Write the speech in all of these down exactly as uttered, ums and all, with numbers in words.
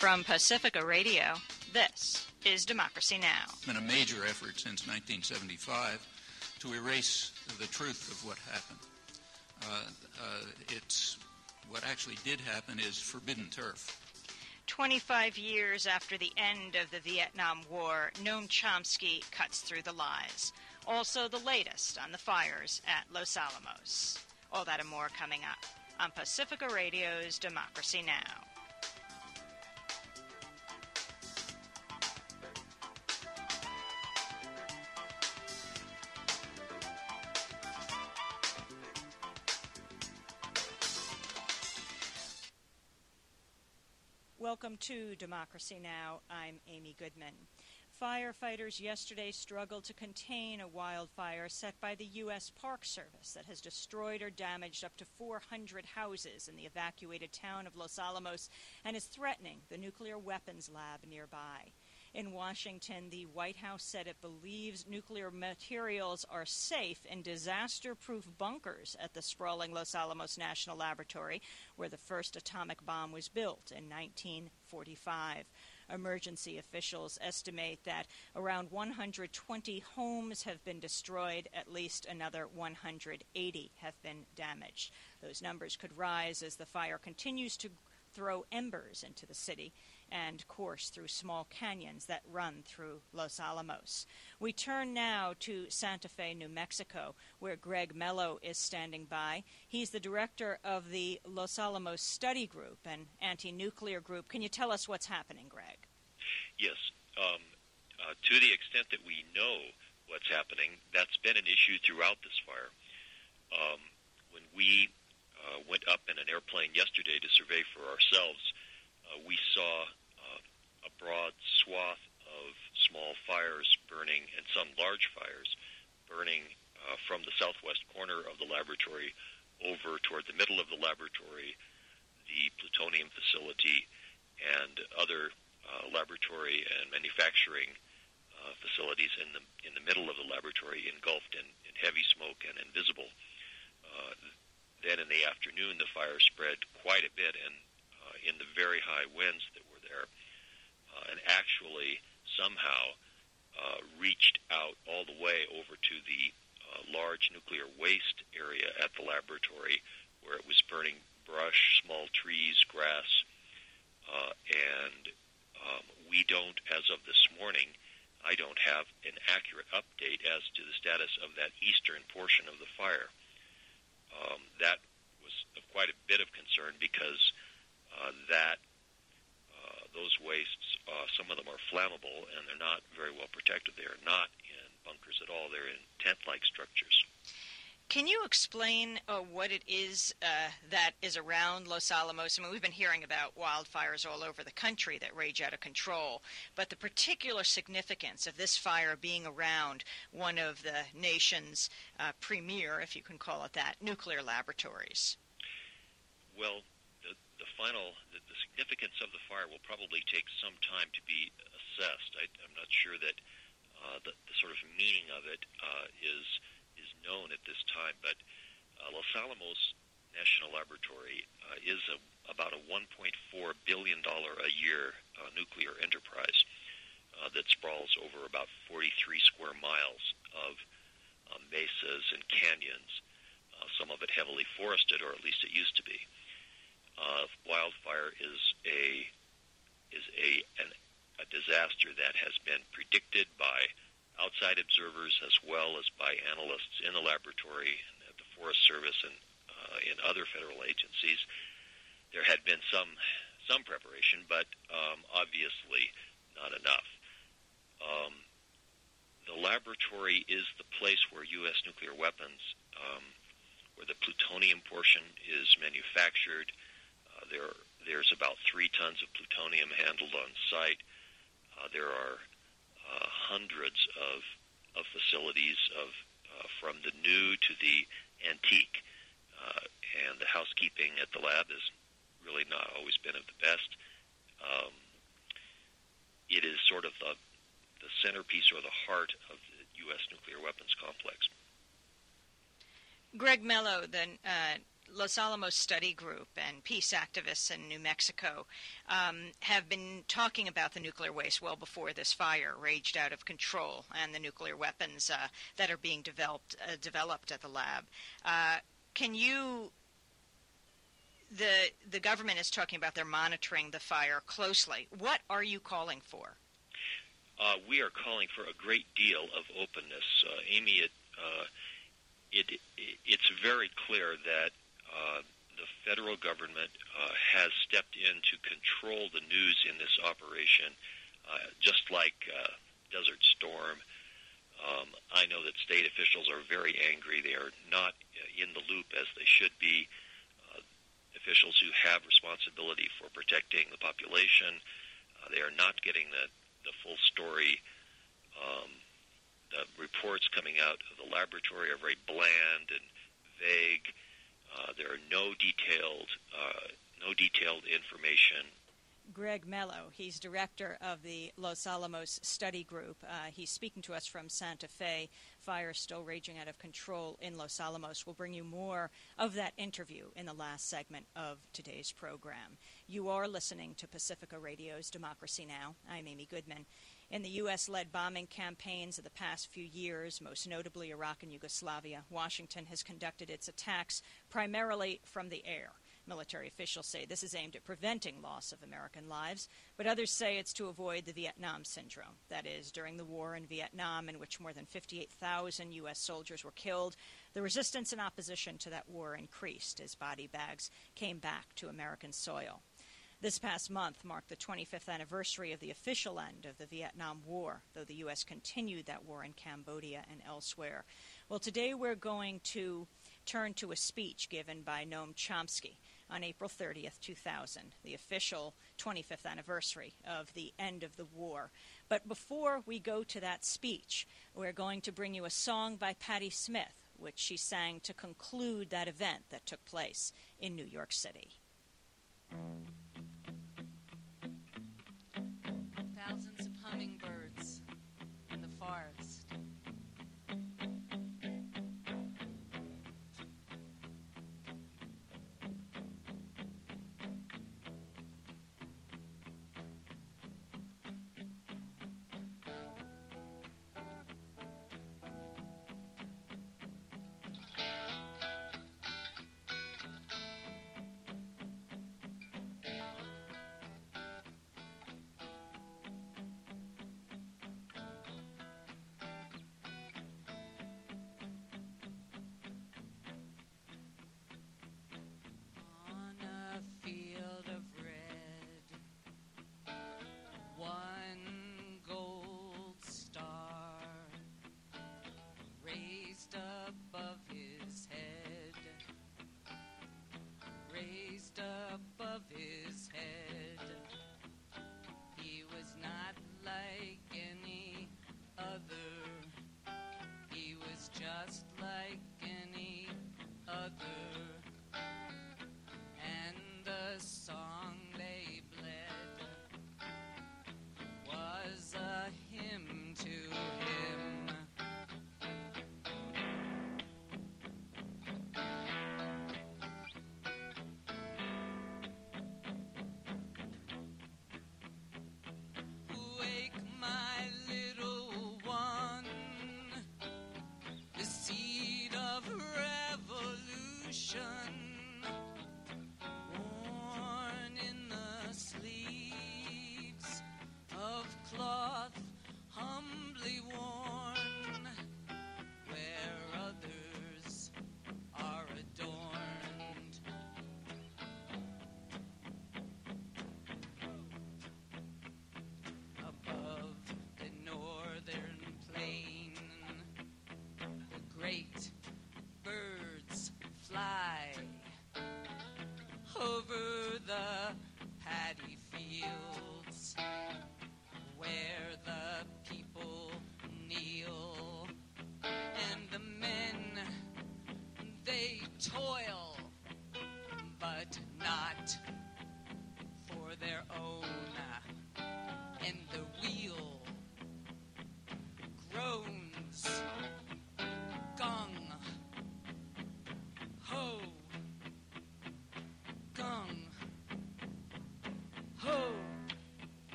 From Pacifica Radio, this is Democracy Now! It's been a major effort since nineteen seventy-five to erase the truth of what happened. Uh, uh, it's what actually did happen is forbidden turf. twenty-five years after the end of the Vietnam War, Noam Chomsky cuts through the lies. Also the latest on the fires at Los Alamos. All that and more coming up on Pacifica Radio's Democracy Now! Welcome to Democracy Now! I'm Amy Goodman. Firefighters yesterday struggled to contain a wildfire set by the U S Park Service that has destroyed or damaged up to four hundred houses in the evacuated town of Los Alamos and is threatening the nuclear weapons lab nearby. In Washington, the White House said it believes nuclear materials are safe in disaster-proof bunkers at the sprawling Los Alamos National Laboratory, where the first atomic bomb was built in nineteen forty-five. Emergency officials estimate that around one hundred twenty homes have been destroyed. At least another one hundred eighty have been damaged. Those numbers could rise as the fire continues to throw embers into the city and course through small canyons that run through Los Alamos. We turn now to Santa Fe, New Mexico, where Greg Mello is standing by. He's the director of the Los Alamos Study Group, an anti-nuclear group. Can you tell us what's happening, Greg? Yes. Um, uh, to the extent that we know what's happening, that's been an issue throughout this fire. Um, when we uh, went up in an airplane yesterday to survey for ourselves, uh, we saw uh, a broad swath of small fires burning, and some large fires burning uh, from the southwest corner of the laboratory over toward the middle of the laboratory, the plutonium facility, and other uh, laboratory and manufacturing uh, facilities in the in the middle of the laboratory, engulfed in, in heavy smoke and invisible. Uh, then in the afternoon, the fire spread quite a bit, and uh, in the very high winds that were there, uh, and actually somehow uh, reached out all the way over to the uh, large nuclear waste area at the laboratory, where it was burning brush, small trees, grass, uh, and um, we don't, as of this morning, I don't have an accurate update as to the status of that eastern portion of the fire. Um, that was of quite a bit of concern because uh, that uh, those wastes, uh, some of them are flammable, and they're not very well protected. They are not in bunkers at all. They're in tent-like structures. Can you explain uh, what it is uh, that is around Los Alamos? I mean, we've been hearing about wildfires all over the country that rage out of control, but the particular significance of this fire being around one of the nation's uh, premier, if you can call it that, nuclear laboratories. Well, the, the final, the, the significance of the fire will probably take some time to be assessed. I, I'm not sure that uh, the, the sort of meaning of it uh, is is known at this time, but uh, Los Alamos National Laboratory uh, is a, about a one point four billion dollars a year uh, nuclear enterprise uh, that sprawls over about forty-three square miles of uh, mesas and canyons, uh, some of it heavily forested, or at least it used to be. Uh, wildfire is a is a an, a disaster that has been predicted by outside observers as well as by analysts in the laboratory and at the Forest Service and uh, in other federal agencies. There had been some some preparation, but um, obviously not enough. Um, the laboratory is the place where U S nuclear weapons, um, where the plutonium portion is manufactured. Uh, there, there's about three tons of plutonium handled on site. Uh, there are Uh, hundreds of of facilities of uh, from the new to the antique, uh, and the housekeeping at the lab has really not always been of the best. Um, it is sort of the the centerpiece or the heart of the U S nuclear weapons complex. Greg Mello, the uh, Los Alamos Study Group and peace activists in New Mexico um, have been talking about the nuclear waste well before this fire raged out of control and the nuclear weapons uh, that are being developed uh, developed at the lab. Uh, can you? The the government is talking about they're monitoring the fire closely. What are you calling for? Uh, we are calling for a great deal of openness, uh, Amy. It, uh, it, it it's very clear that uh, the federal government uh, has stepped in to control the news in this operation, uh, just like uh, Desert Storm. Um, I know that state officials are very angry. They are not in the loop as they should be. Uh, officials who have responsibility for protecting the population, uh, they are not getting the the full story. Um, the reports coming out of the laboratory are very bland and vague. Uh, there are no detailed, uh, no detailed information. Greg Mello, he's director of the Los Alamos Study Group. Uh, he's speaking to us from Santa Fe. Fire still raging out of control in Los Alamos. We'll bring you more of that interview in the last segment of today's program. You are listening to Pacifica Radio's Democracy Now! I'm Amy Goodman. In the U S-led bombing campaigns of the past few years, most notably Iraq and Yugoslavia, Washington has conducted its attacks primarily from the air. Military officials say this is aimed at preventing loss of American lives, but others say it's to avoid the Vietnam syndrome. That is, during the war in Vietnam, in which more than fifty-eight thousand U S soldiers were killed, the resistance and opposition to that war increased as body bags came back to American soil. This past month marked the twenty-fifth anniversary of the official end of the Vietnam War, though the U S continued that war in Cambodia and elsewhere. Well, today we're going to turn to a speech given by Noam Chomsky on April thirtieth, two thousand, the official twenty-fifth anniversary of the end of the war. But before we go to that speech, we're going to bring you a song by Patti Smith, which she sang to conclude that event that took place in New York City. Thousands of hummingbirds in the forest.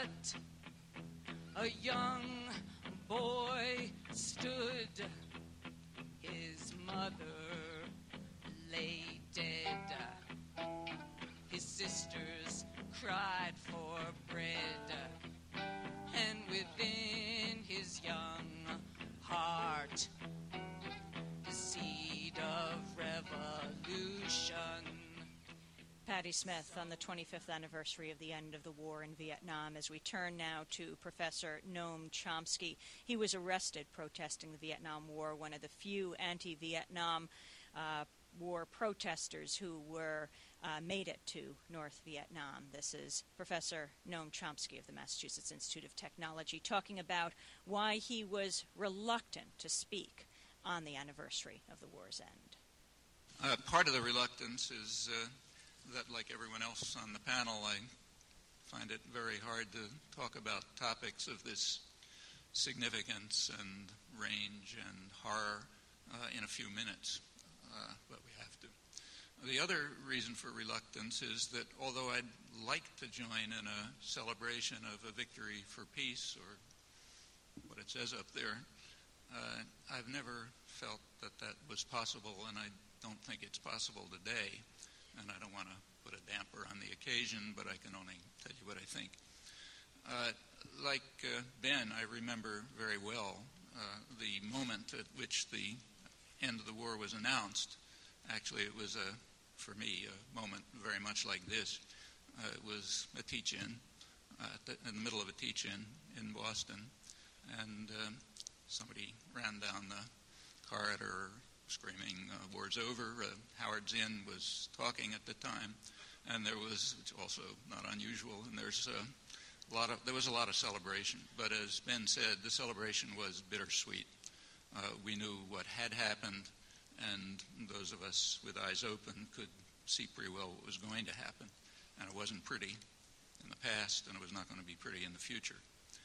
hut, a young boy stood. His mother lay dead. His sisters cried for bread. And within his young heart, the seed of revolution. Patti Smith on the twenty-fifth anniversary of the end of the war in Vietnam. As we turn now to Professor Noam Chomsky. He was arrested protesting the Vietnam War, one of the few anti-Vietnam uh, War protesters who were uh, made it to North Vietnam. This is Professor Noam Chomsky of the Massachusetts Institute of Technology talking about why he was reluctant to speak on the anniversary of the war's end. Uh, part of the reluctance is uh, that, like everyone else on the panel, I find it very hard to talk about topics of this significance and range and horror uh, in a few minutes, uh, but we have to. The other reason for reluctance is that although I'd like to join in a celebration of a victory for peace, or what it says up there, uh, I've never felt that that was possible, and I don't think it's possible today. And I don't want to put a damper on the occasion, but I can only tell you what I think. Uh, like uh, Ben, I remember very well uh, the moment at which the end of the war was announced. Actually, it was, a, for me, a moment very much like this. Uh, it was a teach-in, uh, the, in the middle of a teach-in in Boston, and uh, somebody ran down the corridor screaming, uh, war's over. Uh, Howard Zinn was talking at the time, and there was, it's also not unusual, and there's a lot of, there was a lot of celebration. But as Ben said, the celebration was bittersweet. Uh, we knew what had happened, and those of us with eyes open could see pretty well what was going to happen. And it wasn't pretty in the past, and it was not going to be pretty in the future.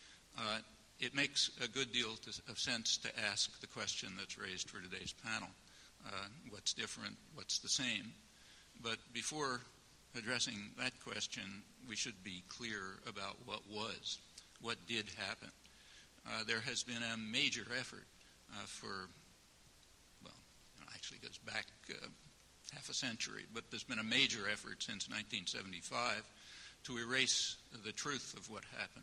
Uh, It makes a good deal to, of sense to ask the question that's raised for today's panel. Uh, what's different? What's the same? But before addressing that question, we should be clear about what was, what did happen. Uh, there has been a major effort uh, for, well, it actually goes back uh, half a century, but there's been a major effort since nineteen seventy-five to erase the truth of what happened.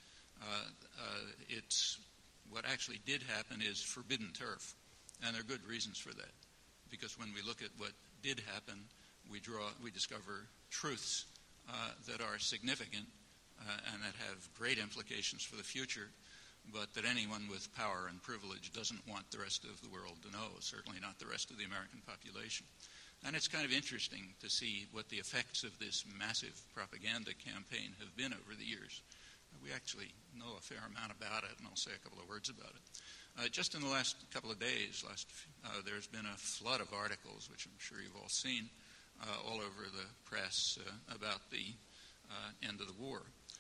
Uh, uh, it's what actually did happen is forbidden turf, and there are good reasons for that, because when we look at what did happen, we draw, we discover truths uh, that are significant uh, and that have great implications for the future, but that anyone with power and privilege doesn't want the rest of the world to know, certainly not the rest of the American population. And it's kind of interesting to see what the effects of this massive propaganda campaign have been over the years. We actually know a fair amount about it, and I'll say a couple of words about it. Uh, just in the last couple of days, last, uh, there's been a flood of articles, which I'm sure you've all seen, uh, all over the press uh, about the uh, end of the war.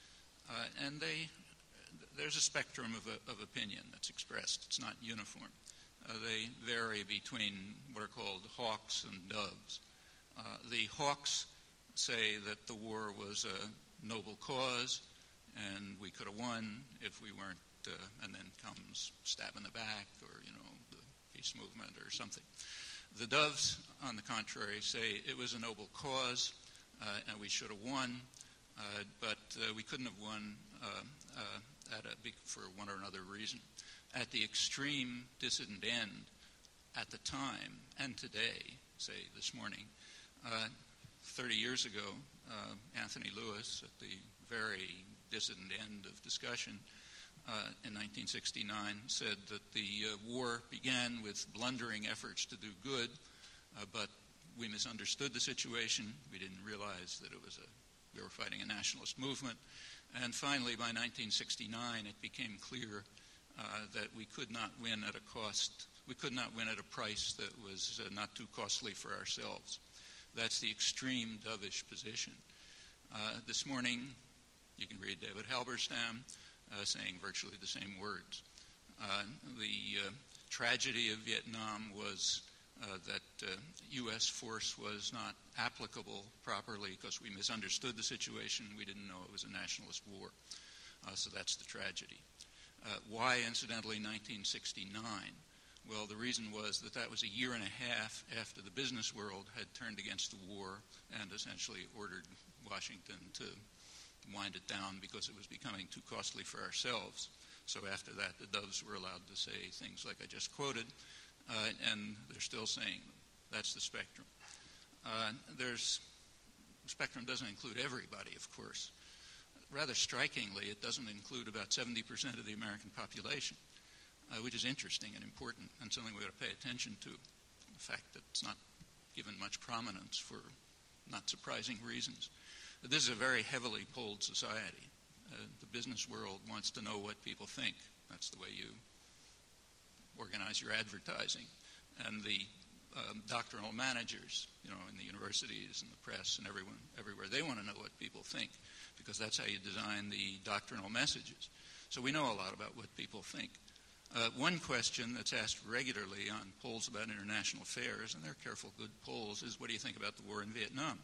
Uh, and they, there's a spectrum of, of opinion that's expressed. It's not uniform. Uh, they vary between what are called hawks and doves. Uh, the hawks say that the war was a noble cause, and we could have won if we weren't, uh, and then comes stab in the back, or, you know, the peace movement or something. The doves, on the contrary, say it was a noble cause, uh, and we should have won, uh, but uh, we couldn't have won uh, uh, at a big, for one or another reason. At the extreme dissident end, at the time, and today, say this morning, uh, thirty years ago, uh, Anthony Lewis, at the very dissident end of discussion uh, in nineteen sixty-nine, said that the uh, war began with blundering efforts to do good, uh, but we misunderstood the situation. We didn't realize that it was a we were fighting a nationalist movement. And finally, by nineteen sixty-nine, it became clear uh, that we could not win at a cost. We could not win at a price that was uh, not too costly for ourselves. That's the extreme dovish position. Uh, this morning, you can read David Halberstam uh, saying virtually the same words. Uh, the uh, tragedy of Vietnam was uh, that uh, U S force was not applicable properly because we misunderstood the situation. We didn't know it was a nationalist war. Uh, so that's the tragedy. Uh, why, incidentally, nineteen sixty-nine? Well, the reason was that that was a year and a half after the business world had turned against the war and essentially ordered Washington to wind it down because it was becoming too costly for ourselves. So after that, the Doves were allowed to say things like I just quoted, uh, and they're still saying them. That's the spectrum. Uh, there's spectrum doesn't include everybody, of course. Rather strikingly, it doesn't include about seventy percent of the American population, uh, which is interesting and important and something we ought to pay attention to. The fact that it's not given much prominence for not surprising reasons. But this is a very heavily polled society. Uh, the business world wants to know what people think. That's the way you organize your advertising. And the um, doctrinal managers, you know, in the universities and the press and everyone, everywhere, they want to know what people think because that's how you design the doctrinal messages. So we know a lot about what people think. Uh, one question that's asked regularly on polls about international affairs, and they're careful, good polls, is what do you think about the war in Vietnam?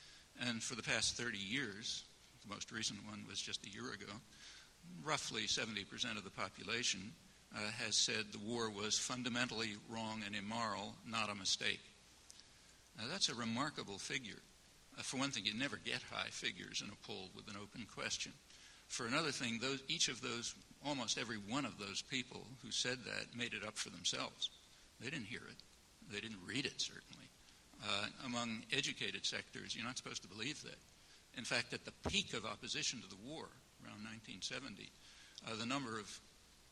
And for the past thirty years, the most recent one was just a year ago, roughly seventy percent of the population uh, has said the war was fundamentally wrong and immoral, not a mistake. Now, that's a remarkable figure. Uh, for one thing, you never get high figures in a poll with an open question. For another thing, those, each of those, almost every one of those people who said that made it up for themselves. They didn't hear it. They didn't read it, certainly. Uh, among educated sectors, you're not supposed to believe that. In fact, at the peak of opposition to the war, around nineteen seventy, uh, the number of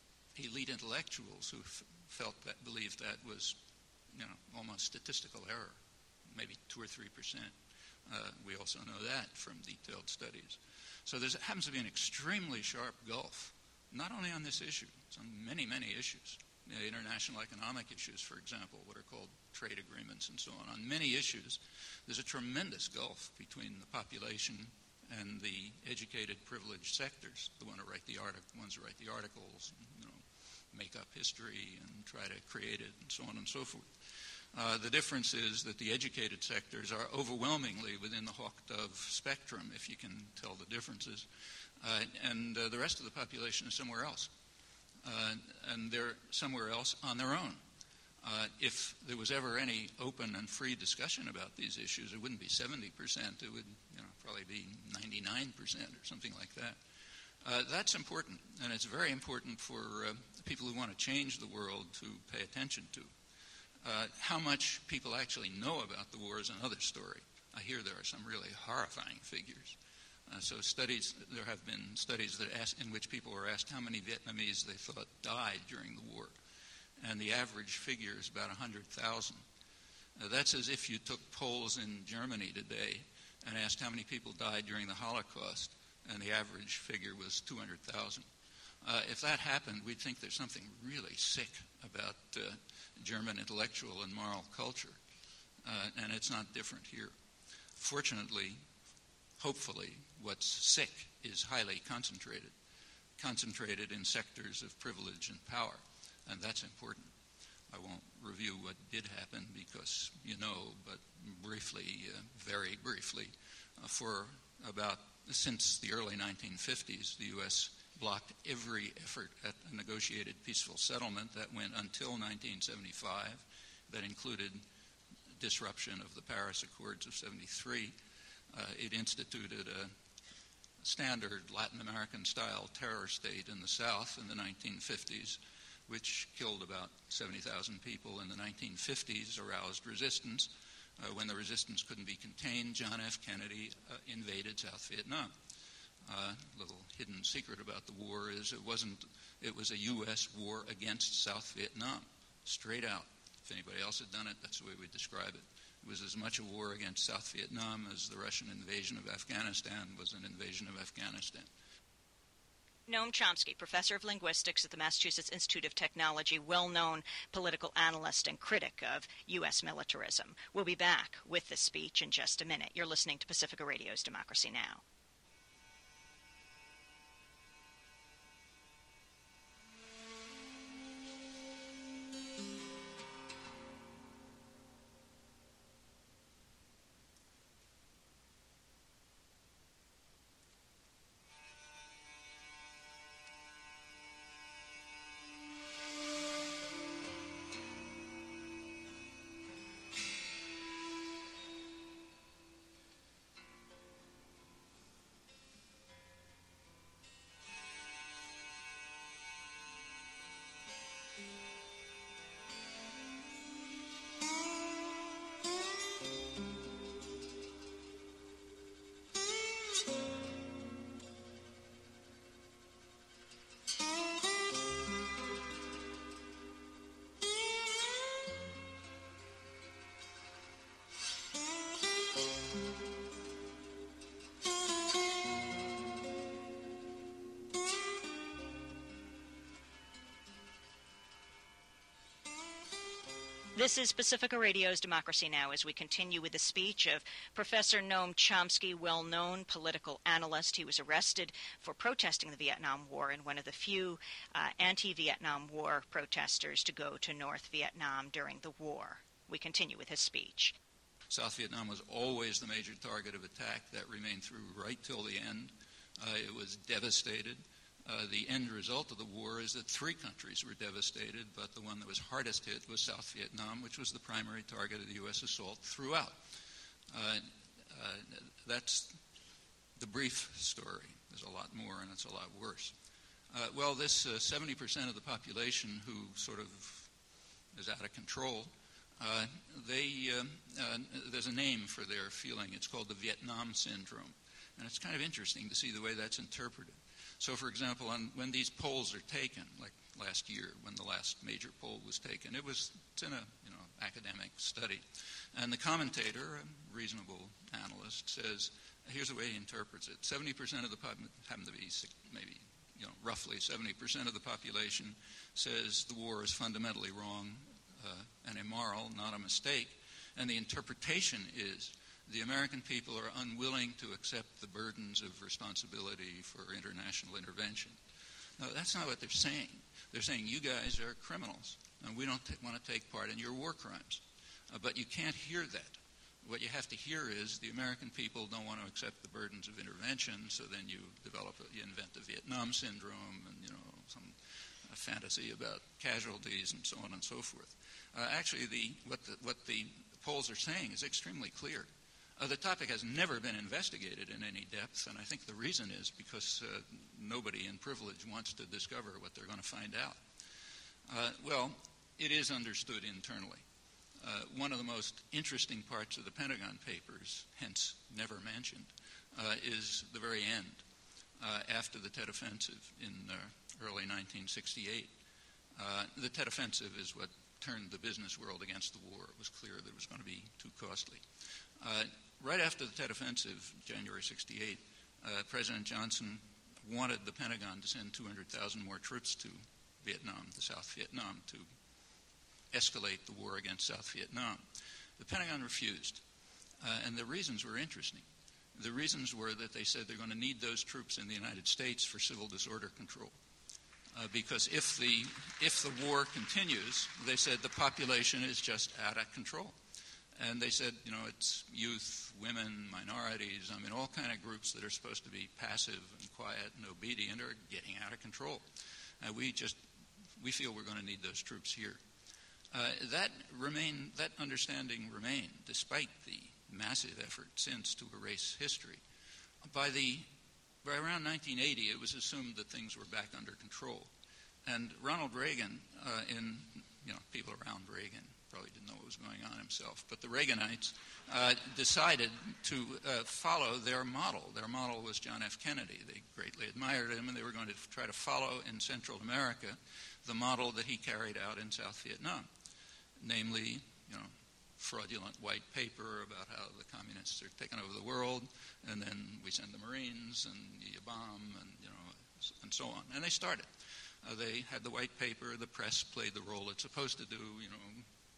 elite intellectuals who f- felt that, believed that was, you know, almost statistical error, maybe two or three percent. Uh, we also know that from detailed studies. So there happens to be an extremely sharp gulf, not only on this issue, it's on many, many issues. You know, international economic issues, for example, what are called trade agreements and so on. On many issues, there's a tremendous gulf between the population and the educated, privileged sectors, the one who write the artic- ones who write the articles, and, you know, make up history and try to create it, and so on and so forth. Uh, the difference is that the educated sectors are overwhelmingly within the hawk-dove spectrum, if you can tell the differences, uh, and uh, the rest of the population is somewhere else. Uh, and they're somewhere else on their own. Uh, if there was ever any open and free discussion about these issues, it wouldn't be seventy percent. It would, you know, probably be ninety-nine percent or something like that. Uh, that's important, and it's very important for uh, people who want to change the world to pay attention to. Uh, how much people actually know about the war is another story. I hear there are some really horrifying figures. Uh, so studies, there have been studies that ask, in which people were asked how many Vietnamese they thought died during the war. And the average figure is about one hundred thousand. Uh, that's as if you took polls in Germany today and asked how many people died during the Holocaust, and the average figure was two hundred thousand. Uh, if that happened, we'd think there's something really sick about uh, German intellectual and moral culture. Uh, and it's not different here. Fortunately, hopefully, what's sick is highly concentrated, concentrated in sectors of privilege and power, and that's important. I won't review what did happen because you know, but briefly, uh, very briefly, uh, for about, since the early nineteen fifties, the U S blocked every effort at a negotiated peaceful settlement that went until nineteen seventy-five, that included disruption of the Paris Accords of seventy-three. Uh, it instituted a standard Latin American-style terror state in the South in the nineteen fifties, which killed about seventy thousand people in the nineteen fifties, aroused resistance. Uh, when the resistance couldn't be contained, John F. Kennedy uh, invaded South Vietnam. Uh, little hidden secret about the war is it wasn't, it was a U S war against South Vietnam, straight out. If anybody else had done it, that's the way we describe it. It was as much a war against South Vietnam as the Russian invasion of Afghanistan was an invasion of Afghanistan. Noam Chomsky, professor of linguistics at the Massachusetts Institute of Technology, well-known political analyst and critic of U S militarism. We'll be back with this speech in just a minute. You're listening to Pacifica Radio's Democracy Now! This is Pacifica Radio's Democracy Now! As we continue with the speech of Professor Noam Chomsky, well-known political analyst. He was arrested for protesting the Vietnam War and one of the few uh, anti-Vietnam War protesters to go to North Vietnam during the war. We continue with his speech. South Vietnam was always the major target of attack. That remained through right till the end. Uh, it was devastated. Uh, the end result of the war is that three countries were devastated, but the one that was hardest hit was South Vietnam, which was the primary target of the U S assault throughout. Uh, uh, that's the brief story. There's a lot more, and it's a lot worse. Uh, well, this uh, seventy percent of the population who sort of is out of control, uh, they uh, uh, there's a name for their feeling. It's called the Vietnam Syndrome. And it's kind of interesting to see the way that's interpreted. So, for example, on, when these polls are taken, like last year when the last major poll was taken, it was it's in a you know academic study. And the commentator, a reasonable analyst, says, here's the way he interprets it. seventy percent of the population, happen to be maybe you know roughly seventy percent of the population, says the war is fundamentally wrong uh, and immoral, not a mistake. And the interpretation is the American people are unwilling to accept the burdens of responsibility for international intervention. No, that's not what they're saying. They're saying you guys are criminals, and we don't t- want to take part in your war crimes. Uh, but you can't hear that. What you have to hear is the American people don't want to accept the burdens of intervention, so then you develop, a, you invent the Vietnam syndrome and, you know, some uh, fantasy about casualties and so on and so forth. Uh, actually, the, what, the, what the polls are saying is extremely clear. Uh, the topic has never been investigated in any depth, and I think the reason is because uh, nobody in privilege wants to discover what they're going to find out. Uh, well, it is understood internally. Uh, one of the most interesting parts of the Pentagon Papers, hence never mentioned, uh, is the very end, uh, after the Tet Offensive in uh, early nineteen sixty-eight. Uh, the Tet Offensive is what turned the business world against the war. It was clear that it was going to be too costly. Uh, right after the Tet Offensive, January sixty-eight, uh, President Johnson wanted the Pentagon to send two hundred thousand more troops to Vietnam, to South Vietnam, to escalate the war against South Vietnam. The Pentagon refused, uh, and the reasons were interesting. The reasons were that they said they're going to need those troops in the United States for civil disorder control. Uh, because if the if the war continues, they said the population is just out of control. And they said, you know, it's youth, women, minorities, I mean, all kind of groups that are supposed to be passive and quiet and obedient are getting out of control. And we just, we feel we're going to need those troops here. Uh, that remain, that understanding remained, despite the massive effort since to erase history. By the, by around nineteen eighty, it was assumed that things were back under control. And Ronald Reagan, uh, in, you know, people around Reagan, probably didn't know what was going on himself, but the Reaganites uh, decided to uh, follow their model. Their model was John F. Kennedy. They greatly admired him, and they were going to try to follow in Central America the model that he carried out in South Vietnam, namely, you know, fraudulent white paper about how the communists are taking over the world, and then we send the Marines, and you bomb, and, you know, and so on. And they started. Uh, they had the white paper. The press played the role it's supposed to do, you know,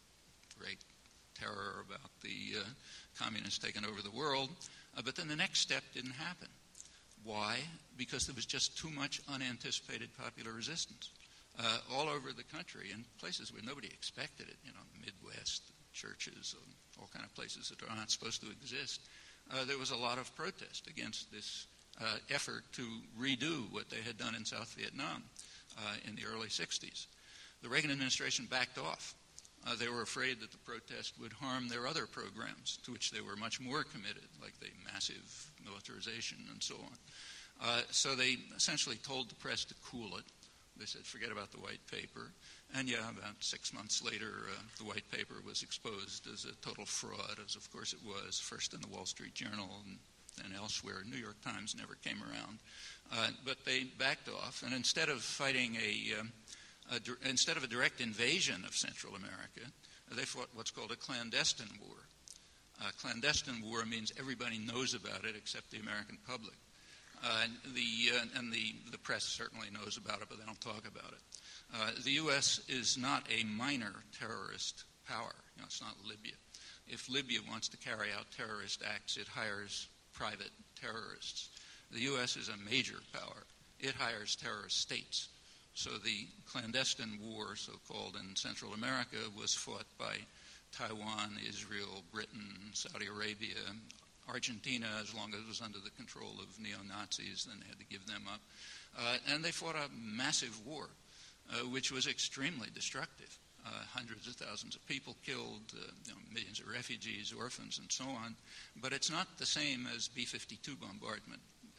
great terror about the uh, communists taking over the world. Uh, but then the next step didn't happen. Why? Because there was just too much unanticipated popular resistance uh, all over the country in places where nobody expected it, you know, Midwest, churches, and all kind of places that are not supposed to exist. Uh, there was a lot of protest against this uh, effort to redo what they had done in South Vietnam uh, in the early sixties. The Reagan administration backed off. Uh, they were afraid that the protest would harm their other programs, to which they were much more committed, like the massive militarization and so on. Uh, so they essentially told the press to cool it. They said, forget about the white paper. And yeah, about six months later, uh, the white paper was exposed as a total fraud, as of course it was, first in the Wall Street Journal and then elsewhere. New York Times never came around. Uh, but they backed off, and instead of fighting a... Um, Uh, di- instead of a direct invasion of Central America, uh, they fought what's called a clandestine war. A clandestine war means everybody knows about it except the American public. Uh, and the, uh, and the, the press certainly knows about it, but they don't talk about it. Uh, the U S is not a minor terrorist power. You know, it's not Libya. If Libya wants to carry out terrorist acts, it hires private terrorists. The U S is a major power. It hires terrorist states. So the clandestine war, so-called, in Central America was fought by Taiwan, Israel, Britain, Saudi Arabia, Argentina, as long as it was under the control of neo-Nazis, then they had to give them up. Uh, and they fought a massive war, uh, which was extremely destructive. Uh, hundreds of thousands of people killed, uh, you know, millions of refugees, orphans, and so on. But it's not the same as B fifty-two bombardment,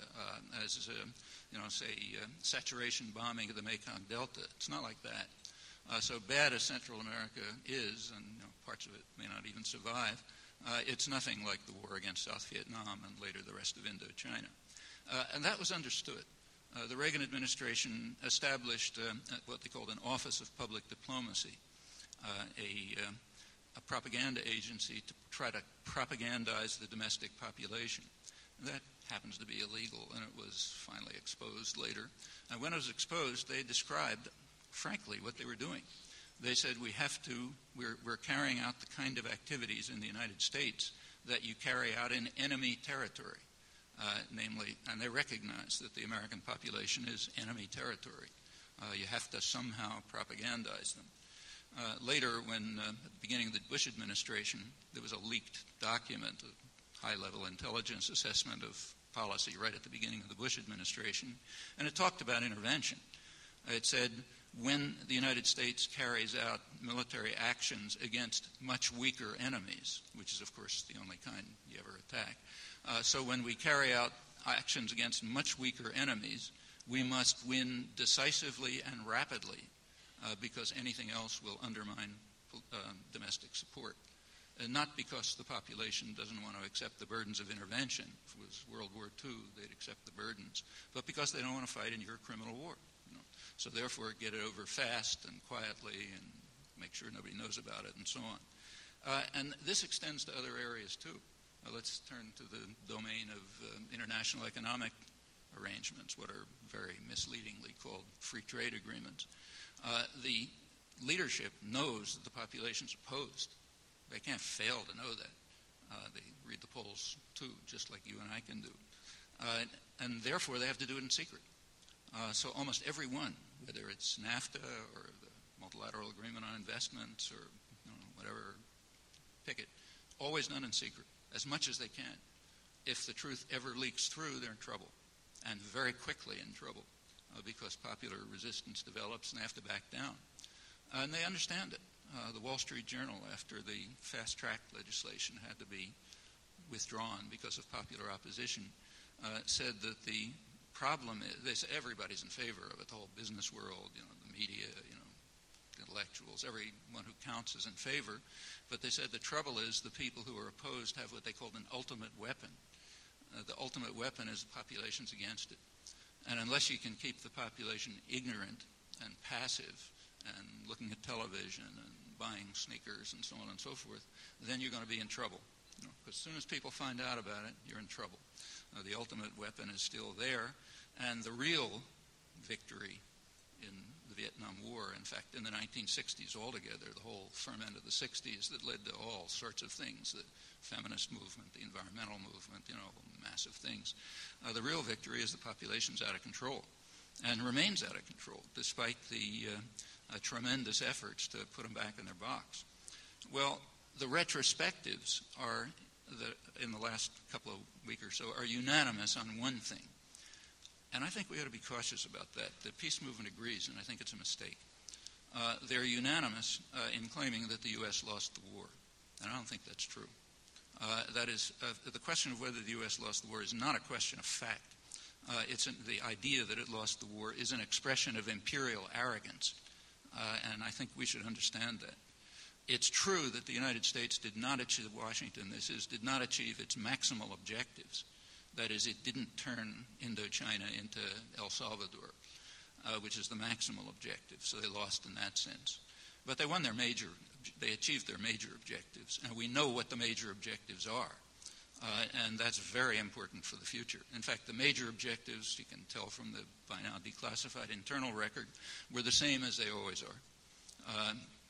uh, as, uh, you know, say, uh, saturation bombing of the Mekong Delta. It's not like that. Uh, so bad as Central America is, and you know, parts of it may not even survive, uh, it's nothing like the war against South Vietnam and later the rest of Indochina. Uh, and that was understood. Uh, the Reagan administration established uh, what they called an Office of Public Diplomacy, uh, a, uh, a propaganda agency to try to propagandize the domestic population. That happens to be illegal, and it was finally exposed later. And when it was exposed, they described, frankly, what they were doing. They said, we have to, we're, we're carrying out the kind of activities in the United States that you carry out in enemy territory. Uh, namely, and they recognize that the American population is enemy territory. Uh, you have to somehow propagandize them. Uh, later, when uh, at the beginning of the Bush administration, there was a leaked document, a high-level intelligence assessment of policy right at the beginning of the Bush administration, and it talked about intervention. It said, when the United States carries out military actions against much weaker enemies, which is, of course, the only kind you ever attack, Uh, so when we carry out actions against much weaker enemies, we must win decisively and rapidly uh, because anything else will undermine uh, domestic support. And not because the population doesn't want to accept the burdens of intervention. If it was World War Two, they'd accept the burdens. But because they don't want to fight in your criminal war. You know? So therefore, get it over fast and quietly and make sure nobody knows about it and so on. Uh, and this extends to other areas, too. Uh, let's turn to the domain of uh, international economic arrangements, what are very misleadingly called free trade agreements. Uh, the leadership knows that the population's opposed. They can't fail to know that. Uh, they read the polls, too, just like you and I can do. Uh, and therefore, they have to do it in secret. Uh, so almost every one, whether it's NAFTA or the Multilateral Agreement on Investments or you know, whatever, pick it, always done in secret. As much as they can. If the truth ever leaks through, they're in trouble, and very quickly in trouble, uh, because popular resistance develops and they have to back down. Uh, and they understand it. Uh, the Wall Street Journal, after the fast-track legislation had to be withdrawn because of popular opposition, uh, said that the problem is, they said everybody's in favor of it, the whole business world, you know, the media, you know, intellectuals, everyone who counts is in favor. But they said the trouble is the people who are opposed have what they called an ultimate weapon. Uh, the ultimate weapon is the population's against it. And unless you can keep the population ignorant and passive and looking at television and buying sneakers and so on and so forth, then you're going to be in trouble. You know, 'cause as soon as people find out about it, you're in trouble. Uh, the ultimate weapon is still there. And the real victory in the Vietnam War, in fact, in the nineteen sixties altogether, the whole ferment of the sixties that led to all sorts of things, the feminist movement, the environmental movement, you know, massive things. Uh, the real victory is the population's out of control and remains out of control despite the uh, uh, tremendous efforts to put them back in their box. Well, the retrospectives are, the, in the last couple of weeks or so, are unanimous on one thing. And I think we ought to be cautious about that. The peace movement agrees, and I think it's a mistake. Uh, they're unanimous uh, in claiming that the U S lost the war. And I don't think that's true. Uh, that is, uh, the question of whether the U S lost the war is not a question of fact. Uh, it's an, the idea that it lost the war is an expression of imperial arrogance. Uh, and I think we should understand that. It's true that the United States did not achieve, Washington, this is, did not achieve its maximal objectives. That is, it didn't turn Indochina into El Salvador, uh, which is the maximal objective. So they lost in that sense. But they won their major, they achieved their major objectives. And we know what the major objectives are. Uh, and that's very important for the future. In fact, the major objectives, you can tell from the by now declassified internal record, were the same as they always are. Uh,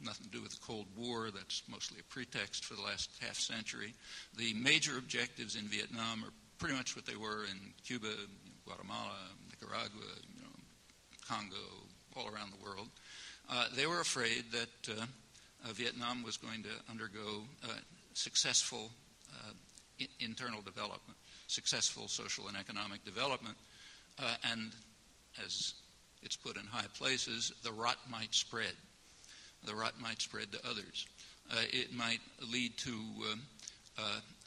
nothing to do with the Cold War. That's mostly a pretext for the last half century. The major objectives in Vietnam are pretty much what they were in Cuba, Guatemala, Nicaragua, you know, Congo, all around the world. Uh, they were afraid that uh, uh, Vietnam was going to undergo uh, successful uh, I- internal development, successful social and economic development, uh, and as it's put in high places, the rot might spread. The rot might spread to others. Uh, it might lead to uh, uh,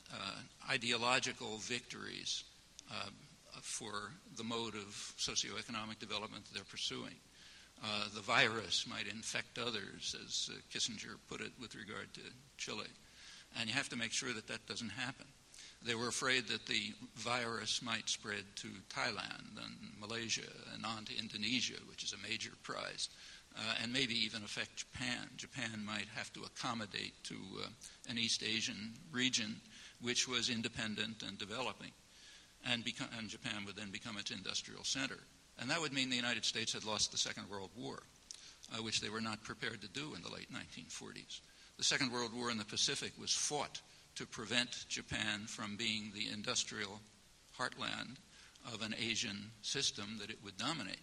uh, ideological victories uh, for the mode of socioeconomic development that they're pursuing. Uh, the virus might infect others, as uh, Kissinger put it with regard to Chile. And you have to make sure that that doesn't happen. They were afraid that the virus might spread to Thailand and Malaysia and on to Indonesia, which is a major prize, uh, and maybe even affect Japan. Japan might have to accommodate to uh, an East Asian region which was independent and developing, and, become, and Japan would then become its industrial center. And that would mean the United States had lost the Second World War, uh, which they were not prepared to do in the late nineteen forties. The Second World War in the Pacific was fought to prevent Japan from being the industrial heartland of an Asian system that it would dominate.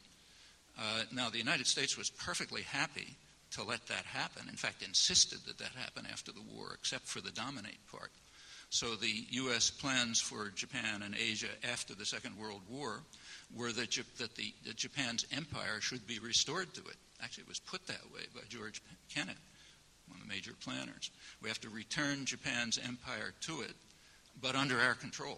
Uh, now, the United States was perfectly happy to let that happen, in fact, insisted that that happen after the war, except for the dominate part. So the U S plans for Japan and Asia after the Second World War were that, J- that, the, that Japan's empire should be restored to it. Actually, it was put that way by George Kennan, one of the major planners. We have to return Japan's empire to it, but under our control.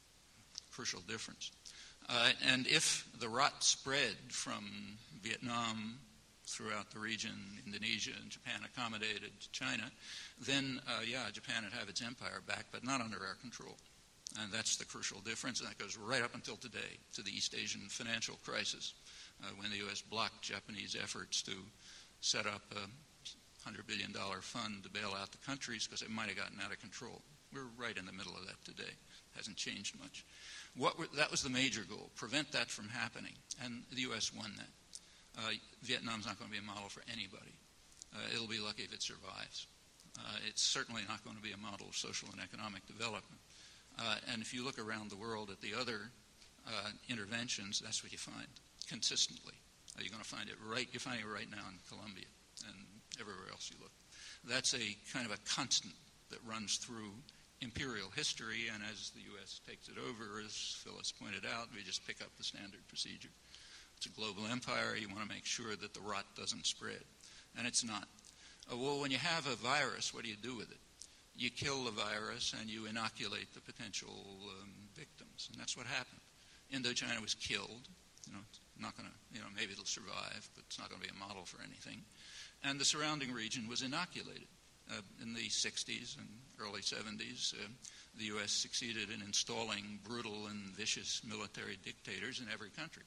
Crucial difference. Uh, and if the rot spread from Vietnam throughout the region, Indonesia and Japan accommodated China, then, uh, yeah, Japan would have its empire back, but not under our control. And that's the crucial difference, and that goes right up until today, to the East Asian financial crisis, uh, when the U S blocked Japanese efforts to set up a one hundred billion dollars fund to bail out the countries because it might have gotten out of control. We're right in the middle of that today. Hasn't changed much. What were, that was the major goal, prevent that from happening, and the U S won that. Uh, Vietnam's not going to be a model for anybody. Uh, it'll be lucky if it survives. Uh, it's certainly not going to be a model of social and economic development. Uh, and if you look around the world at the other uh, interventions, that's what you find consistently. Uh, you're going to find it right, you're finding it right now in Colombia and everywhere else you look. That's a kind of a constant that runs through imperial history, and as the U S takes it over, as Phyllis pointed out, we just pick up the standard procedure. It's a global empire. You want to make sure that the rot doesn't spread, and it's not. Uh, well, when you have a virus, what do you do with it? You kill the virus and you inoculate the potential um, victims, and that's what happened. Indochina was killed. You know, it's not going to, you know, maybe it'll survive, but it's not going to be a model for anything. And the surrounding region was inoculated. Uh, in the sixties and early seventies, uh, the U S succeeded in installing brutal and vicious military dictators in every country.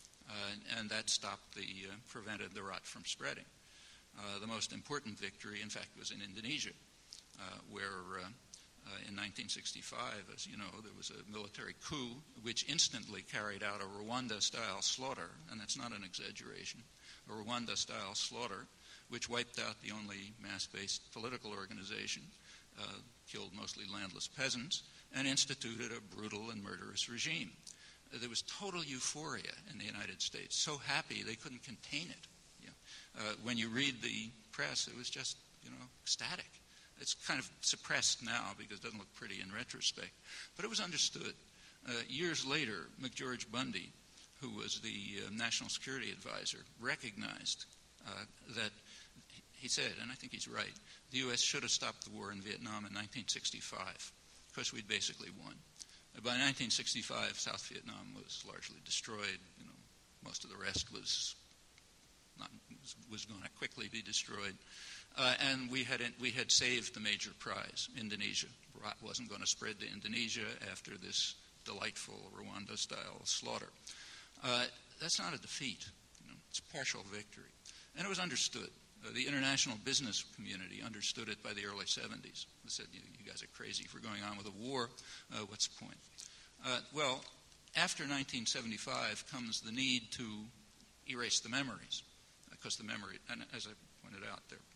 Uh, and that stopped the, uh, prevented the rot from spreading. Uh, the most important victory, in fact, was in Indonesia, uh, where uh, uh, in nineteen sixty-five, as you know, there was a military coup which instantly carried out a Rwanda-style slaughter, and that's not an exaggeration, a Rwanda-style slaughter which wiped out the only mass-based political organization, uh, killed mostly landless peasants, and instituted a brutal and murderous regime. Uh, there was total euphoria in the United States, so happy they couldn't contain it. You know, uh, when you read the press, it was just, you know, ecstatic. It's kind of suppressed now because it doesn't look pretty in retrospect, but it was understood. Uh, years later, McGeorge Bundy, who was the uh, National Security Advisor, recognized uh, that he said, and I think he's right, the U S should have stopped the war in Vietnam in nineteen sixty-five because we'd basically won. By nineteen sixty-five, South Vietnam was largely destroyed. You know, most of the rest was not was going to quickly be destroyed, uh, and we had we had saved the major prize, Indonesia. Rot wasn't going to spread to Indonesia after this delightful Rwanda-style slaughter. Uh, that's not a defeat. You know, it's a partial victory, and it was understood. Uh, the international business community understood it by the early seventies. They said, you, you guys are crazy. If we're going on with a war, uh, what's the point? Uh, well, after nineteen seventy-five comes the need to erase the memories, because the memory, and as I pointed out, they're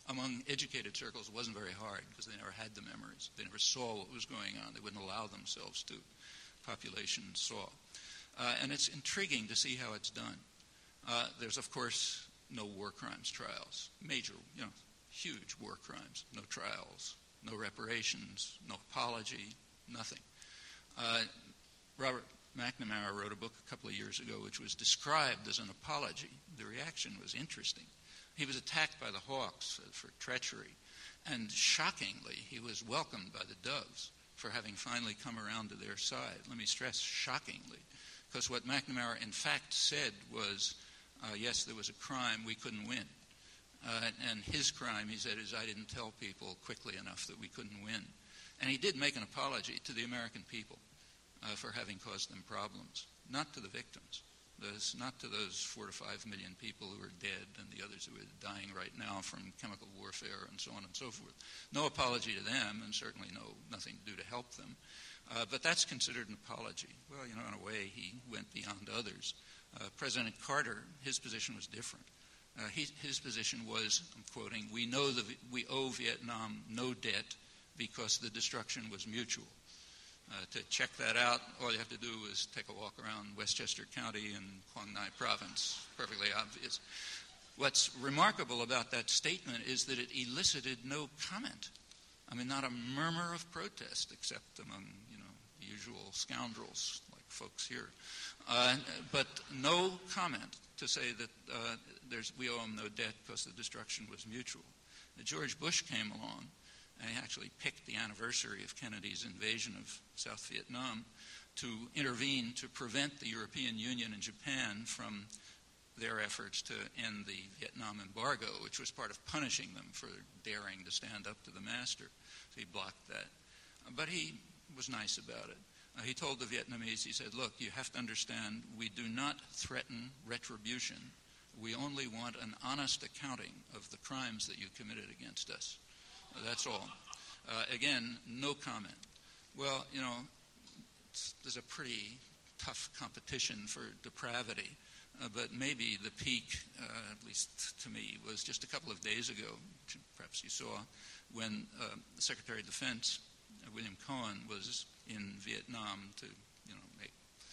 among educated circles, it wasn't very hard because they never had the memories. They never saw what was going on. They wouldn't allow themselves to. Population saw. Uh, and it's intriguing to see how it's done. Uh, there's, of course, no war crimes trials. Major, you know, huge war crimes. No trials, no reparations, no apology, nothing. Uh, Robert McNamara wrote a book a couple of years ago which was described as an apology. The reaction was interesting. He was attacked by the Hawks for treachery, and shockingly, he was welcomed by the Doves for having finally come around to their side. Let me stress, shockingly, because what McNamara in fact said was, uh, yes, there was a crime, we couldn't win. Uh, and his crime, he said, is I didn't tell people quickly enough that we couldn't win. And he did make an apology to the American people uh, for having caused them problems, not to the victims. Those, not to those four to five million people who are dead and the others who are dying right now from chemical warfare and so on and so forth. No apology to them, and certainly no nothing to do to help them. Uh, but that's considered an apology. Well, you know, in a way, he went beyond others. Uh, President Carter, his position was different. Uh, he, his position was, I'm quoting, we know that we owe Vietnam no debt because the destruction was mutual. Uh, to check that out, all you have to do is take a walk around Westchester County and Quang Ngai Province. Perfectly obvious. What's remarkable about that statement is that it elicited no comment. I mean, not a murmur of protest, except among, you know, the usual scoundrels like folks here. Uh, but no comment to say that uh, there's, we owe them no debt because the destruction was mutual. Uh, George Bush came along, and he actually picked the anniversary of Kennedy's invasion of South Vietnam to intervene to prevent the European Union and Japan from their efforts to end the Vietnam embargo, which was part of punishing them for daring to stand up to the master. So he blocked that. Uh, but he was nice about it. Uh, he told the Vietnamese, he said, look, you have to understand, we do not threaten retribution. We only want an honest accounting of the crimes that you committed against us. Uh, that's all. Uh, again, no comment. Well, you know, it's, there's a pretty tough competition for depravity. Uh, but maybe the peak, uh, at least to me, was just a couple of days ago, which perhaps you saw, when uh, the Secretary of Defense, uh, William Cohen, was in Vietnam to, you know, make,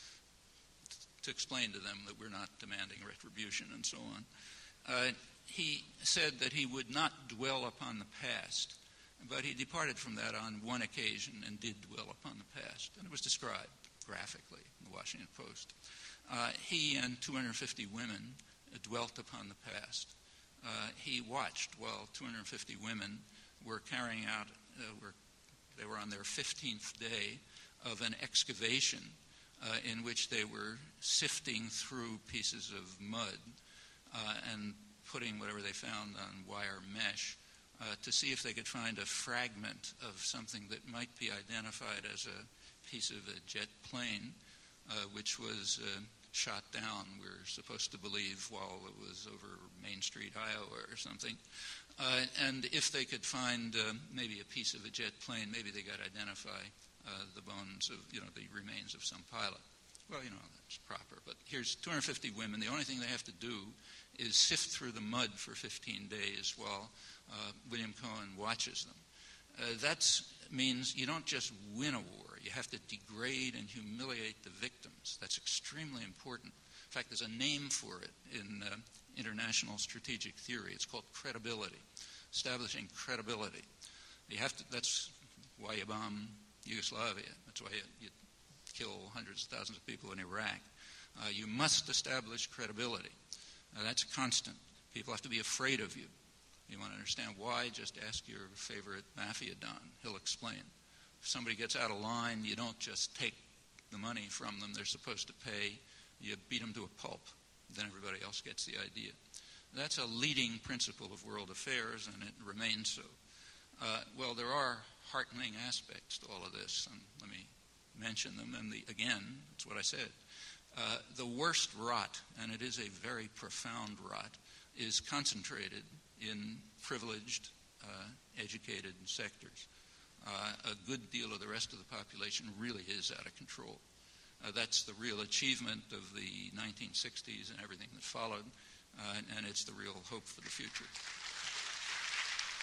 to explain to them that we're not demanding retribution and so on. Uh, he said that he would not dwell upon the past, but he departed from that on one occasion and did dwell upon the past, and it was described graphically in the Washington Post. Uh, he and two hundred fifty women uh, dwelt upon the past. Uh, he watched while two hundred fifty women were carrying out, uh, were, they were on their fifteenth day of an excavation uh, in which they were sifting through pieces of mud uh, and putting whatever they found on wire mesh uh, to see if they could find a fragment of something that might be identified as a piece of a jet plane. Uh, which was uh, shot down, we're supposed to believe, while it was over Main Street, Iowa or something. Uh, and if they could find uh, maybe a piece of a jet plane, maybe they could identify uh, the bones of, you know, the remains of some pilot. Well, you know, that's proper. But here's two hundred fifty women. The only thing they have to do is sift through the mud for fifteen days while uh, William Cohen watches them. Uh, that means you don't just win a war. You have to degrade and humiliate the victims. That's extremely important. In fact, there's a name for it in uh, international strategic theory. It's called credibility, establishing credibility. You have to. That's why you bomb Yugoslavia. That's why you, you kill hundreds of thousands of people in Iraq. Uh, you must establish credibility. Uh, that's constant. People have to be afraid of you. You want to understand why? Just ask your favorite mafia don. He'll explain. If somebody gets out of line, you don't just take the money from them they're supposed to pay. You beat them to a pulp. Then everybody else gets the idea. That's a leading principle of world affairs, and it remains so. Uh, well, there are heartening aspects to all of this, and let me mention them. And the, again, it's what I said. Uh, the worst rot, and it is a very profound rot, is concentrated in privileged, uh, educated sectors. Uh, a good deal of the rest of the population really is out of control. Uh, that's the real achievement of the nineteen sixties and everything that followed, uh, and, and it's the real hope for the future.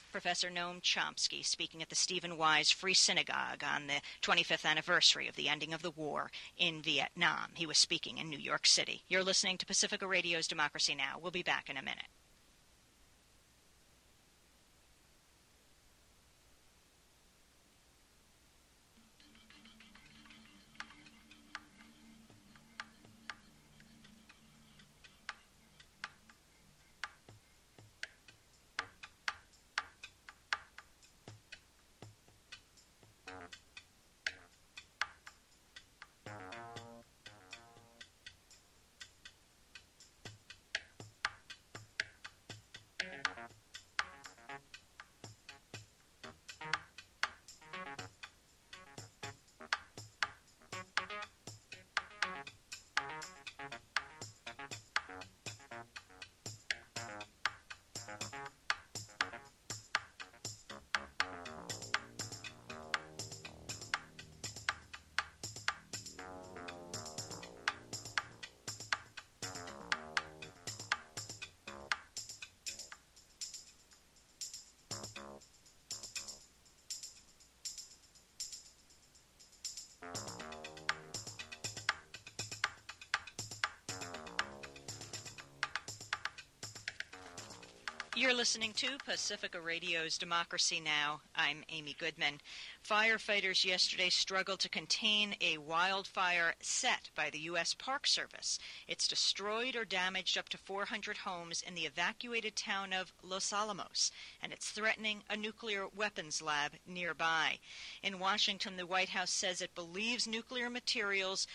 Professor Noam Chomsky speaking at the Stephen Wise Free Synagogue on the twenty-fifth anniversary of the ending of the war in Vietnam. He was speaking in New York City. You're listening to Pacifica Radio's Democracy Now! We'll be back in a minute. You're listening to Pacifica Radio's Democracy Now! I'm Amy Goodman. Firefighters yesterday struggled to contain a wildfire set by the U S Park Service. It's destroyed or damaged up to four hundred homes in the evacuated town of Los Alamos, and it's threatening a nuclear weapons lab nearby. In Washington, the White House says it believes nuclear materials